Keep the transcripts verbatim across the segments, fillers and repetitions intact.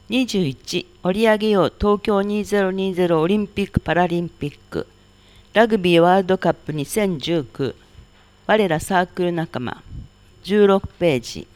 にじゅういち盛り上げよう東京にせんにじゅうオリンピック・パラリンピックラグビーワールドカップにせんじゅうきゅう我らサークル仲間じゅうろくページ。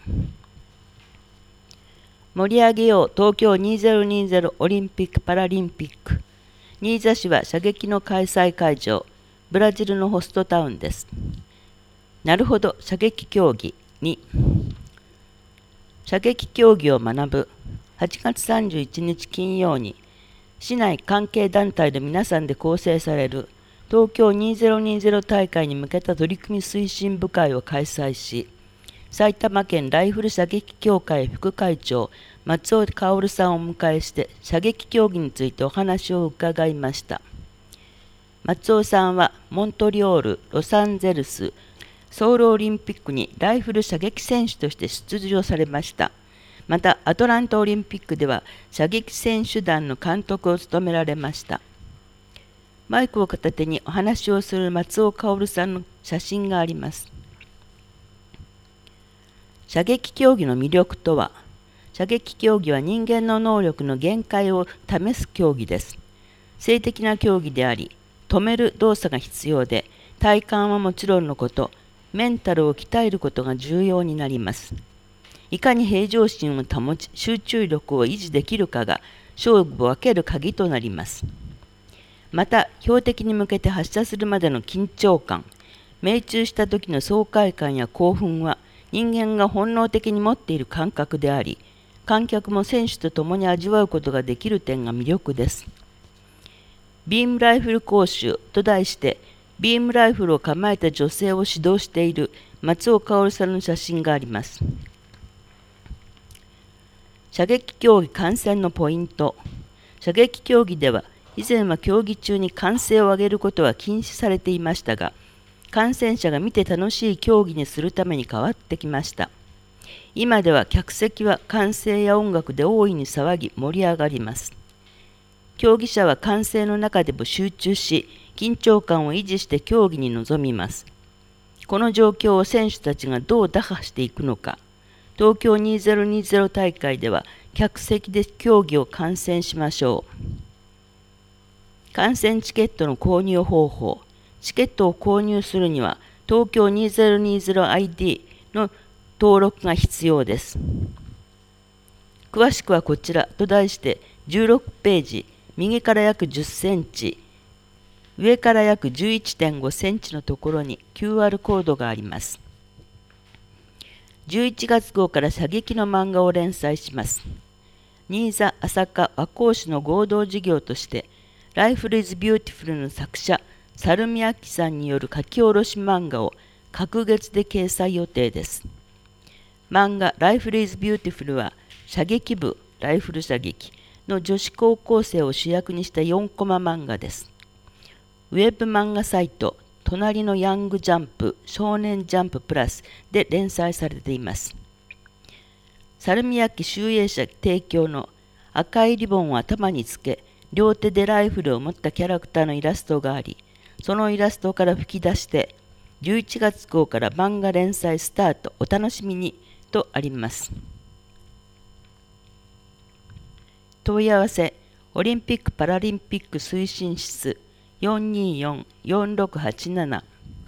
盛り上げよう東京にせんにじゅうオリンピック・パラリンピック。新座市は射撃の開催会場、ブラジルのホストタウンです。なるほど、射撃競技に射撃競技を学ぶ。はちがつさんじゅういちにち金曜に市内関係団体の皆さんで構成される東京にせんにじゅう大会に向けた取り組み推進部会を開催し、埼玉県ライフル射撃協会副会長松尾薫さんをお迎えして射撃競技についてお話を伺いました。松尾さんはモントリオール、ロサンゼルス、ソウルオリンピックにライフル射撃選手として出場されました。またアトランタオリンピックでは射撃選手団の監督を務められました。マイクを片手にお話をする松尾薫さんの写真があります。射撃競技の魅力とは、射撃競技は人間の能力の限界を試す競技です。性的な競技であり、止める動作が必要で、体幹はもちろんのこと、メンタルを鍛えることが重要になります。いかに平常心を保ち、集中力を維持できるかが勝負を分ける鍵となります。また、標的に向けて発射するまでの緊張感、命中した時の爽快感や興奮は人間が本能的に持っている感覚であり、観客も選手と共に味わうことができる点が魅力です。ビームライフル講習と題して、ビームライフルを構えた女性を指導している松尾薫さんの写真があります。射撃競技観戦のポイント。射撃競技では、以前は競技中に歓声を上げることは禁止されていましたが、観戦者が見て楽しい競技にするために変わってきました。今では客席は歓声や音楽で大いに騒ぎ盛り上がります。競技者は歓声の中でも集中し、緊張感を維持して競技に臨みます。この状況を選手たちがどう打破していくのか。東京にせんにじゅう大会では客席で競技を観戦しましょう。観戦チケットの購入方法。チケットを購入するには東京にせんにじゅうアイディー の登録が必要です。詳しくはこちらと題してじゅうろくページ、右から約じゅっセンチ、上から約 じゅういちてんごセンチのところに キューアール コードがあります。じゅういちがつ号から射撃の漫画を連載します。新座、朝霞、和光市の合同事業として、ライフルイズビューティフルの作者、猿見明さんによる書き下ろし漫画を隔月で掲載予定です。漫画ライフルイズビューティフルは、射撃部、ライフル射撃の女子高校生を主役にしたよんコマ漫画です。ウェブ漫画サイト、隣のヤングジャンプ、少年ジャンププラスで連載されています。猿見明集英社提供の赤いリボンを頭につけ、両手でライフルを持ったキャラクターのイラストがあり、そのイラストから吹き出して、じゅういちがつ号から漫画連載スタート、お楽しみにとあります。問い合わせ、オリンピック・パラリンピック推進室よんにーよん、よんろくはちなな。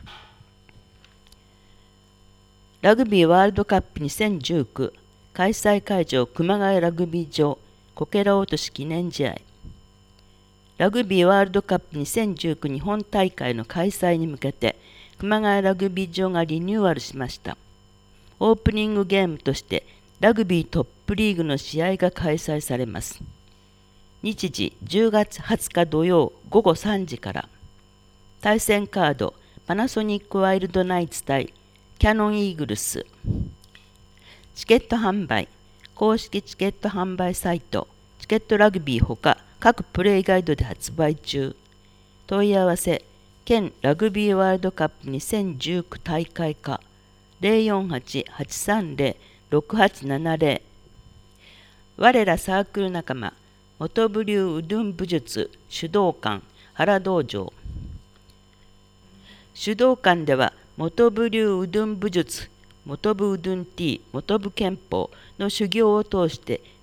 ラグビーワールドカップにせんじゅうきゅう開催会場熊谷ラグビー場こけら落とし記念試合。ラグビーワールドカップにせんじゅうきゅう日本大会の開催に向けて熊谷ラグビー場がリニューアルしました。オープニングゲームとしてラグビートップリーグの試合が開催されます。日時じゅうがつはつか土曜ごごさんじから。対戦カードパナソニックワイルドナイツ対キャノンイーグルス。チケット販売公式チケット販売サイトチケットラグビーほか各プレイガイドで発売中。問い合わせ県ラグビーワールドカップにせんじゅうきゅう大会課 ゼロよんはち はちさんゼロ ろくはちななゼロ。 我らサークル仲間元部流うどん武術主導館原道場。主導館では元部流うどん武術元部うどん T 元部憲法の修行を通して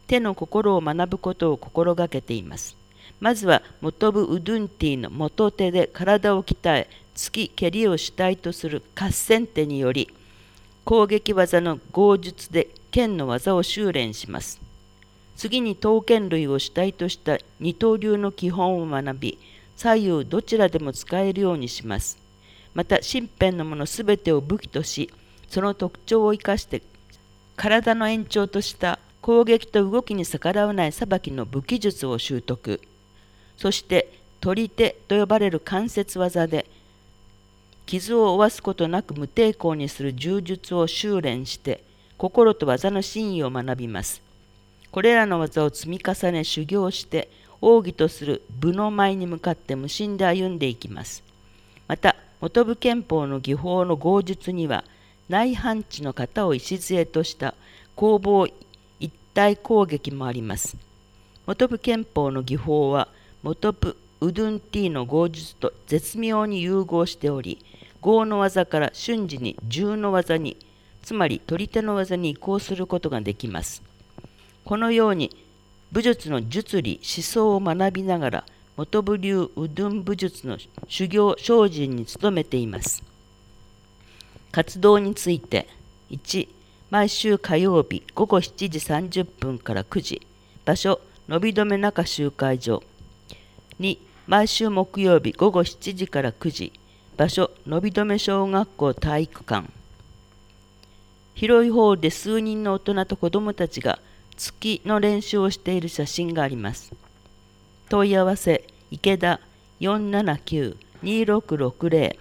手の心を学ぶことを心がけています。まずはモトブ・ウドゥンティの元手で体を鍛え、突き蹴りを主体とする合戦手により、攻撃技の剛術で剣の技を修練します。次に刀剣類を主体とした二刀流の基本を学び、左右どちらでも使えるようにします。また身辺のものすべてを武器とし、その特徴を生かして体の延長とした攻撃と動きに逆らわない裁きの武器術を習得。そして取り手と呼ばれる関節技で傷を負わすことなく無抵抗にする柔術を修練して、心と技の真意を学びます。これらの技を積み重ね修行して、奥義とする武の舞に向かって無心で歩んでいきます。また、元部拳法の技法の剛術には、内反地の型を礎とした攻防一体攻撃もあります。元部拳法の技法は、元部ウドゥンティの剛術と絶妙に融合しており、剛の技から瞬時に柔の技に、つまり取り手の技に移行することができます。このように武術の術理思想を学びながら、元部流ウドゥン武術の修行精進に努めています。活動について、いち、毎週火曜日ごごしちじさんじゅっぷんからくじ、場所、のびどめ中集会所。に、毎週木曜日ごごしちじからくじ、場所、のびどめ小学校体育館。広いホールで数人の大人と子どもたちが突きの練習をしている写真があります。問い合わせ、池田 よんななきゅうにろくろくぜ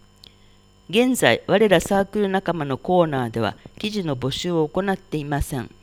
ろ。現在、我らサークル仲間のコーナーでは記事の募集を行っていません。